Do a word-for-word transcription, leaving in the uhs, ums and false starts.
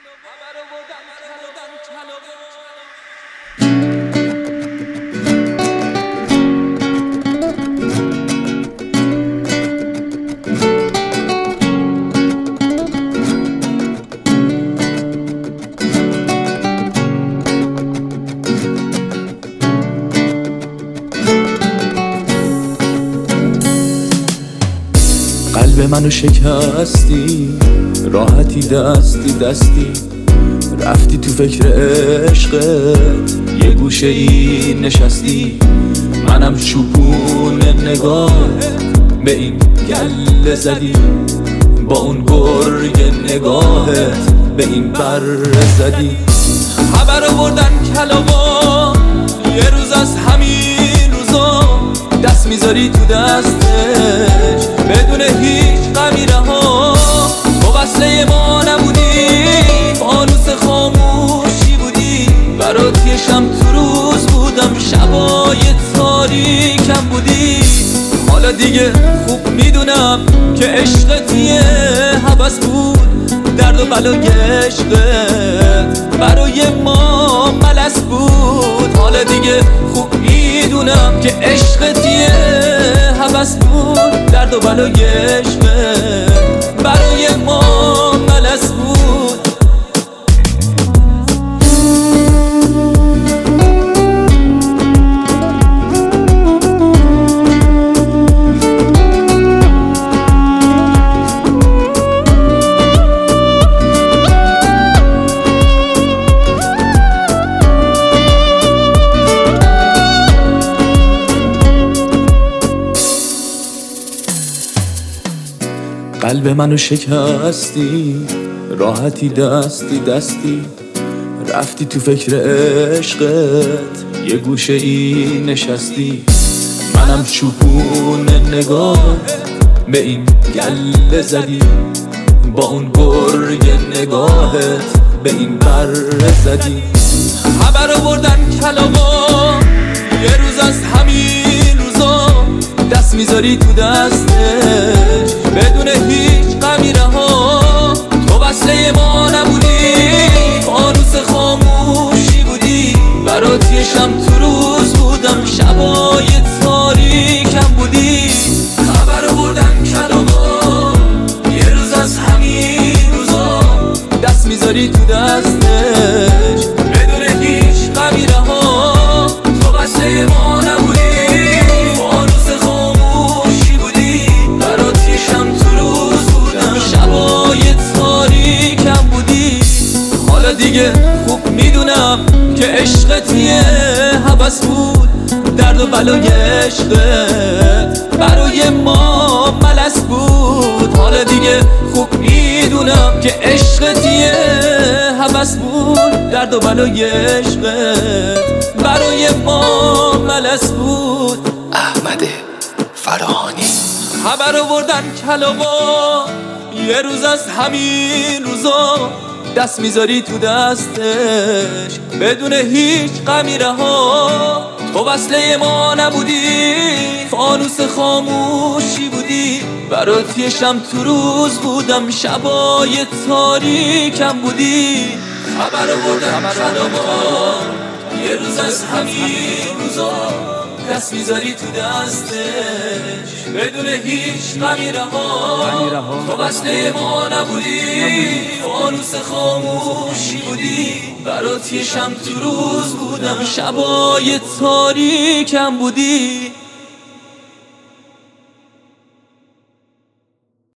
قلب منو شکستی، راحتی دستی دستی رفتی تو فکر عشقت، یه گوشه ای نشستی. منم چوبون نگاهت به این گله زدی، با اون گرگ نگاهت به این بر زدی. خبر آوردن کلاغا یه روز از همین روزا، دست میذاری تو دستش بدون هیچ غمی رها. تو وصله ما نبودی، فانوس خاموشی بودی، برات یه شم تو روز بودم، شبای تاریکم بودی. حالا دیگه خوب میدونم که عشقت یه هوس بود، درد و بلای عشقت برای ما ملس بود. حالا دیگه خوب میدونم که عشقت یه هوس بود، درد و بلای عشقت برای ما ملس بود. قلب منو شکستی، راحتی دستی دستی رفتی تو فکر عشقت، یه گوشه ای نشستی. منم چوبون نگاهت به این گله زدی، با اون گرگ نگاهت به این بر زدی. خبر آوردن کلاغا یه روز از همین روزا، دست میذاری تو دستش بدون هیچ غمی رها. تو وصله ما نبودی، فانوس خاموشی بودی، برات یه شم تو روز بودم، شبای تاریکم بودی. خبر آوردن کلاغا یه روز از همین روزا، دست میذاری تو دستش بدون هیچ غمی رها. تو وصله ما نبودی، دیگه خوب میدونم که عشقت یه هوس بود، درد و بلای عشقت برای ما ملس بود. حالا دیگه خوب میدونم که عشقت یه هوس بود، درد و بلای عشقت برای ما ملس بود. احمد فراهانی. خبر آوردن کلاغا یه روز از همین روزا، دست میذاری تو دستش بدون هیچ غمی رها. تو وصله ما نبودی، فانوس خاموشی بودی، برات یه شم تو روز بودم، شبای تاریکم بودی. خبر آوردن کلاغا یه روز از همین روزا، دست میذاری تو دستش بدون هیچ غمی رها. تو وصله ما نبودی، فانوس خاموشی بودی، برات یه شم تو روز بودم، شبای تاریکم بودی.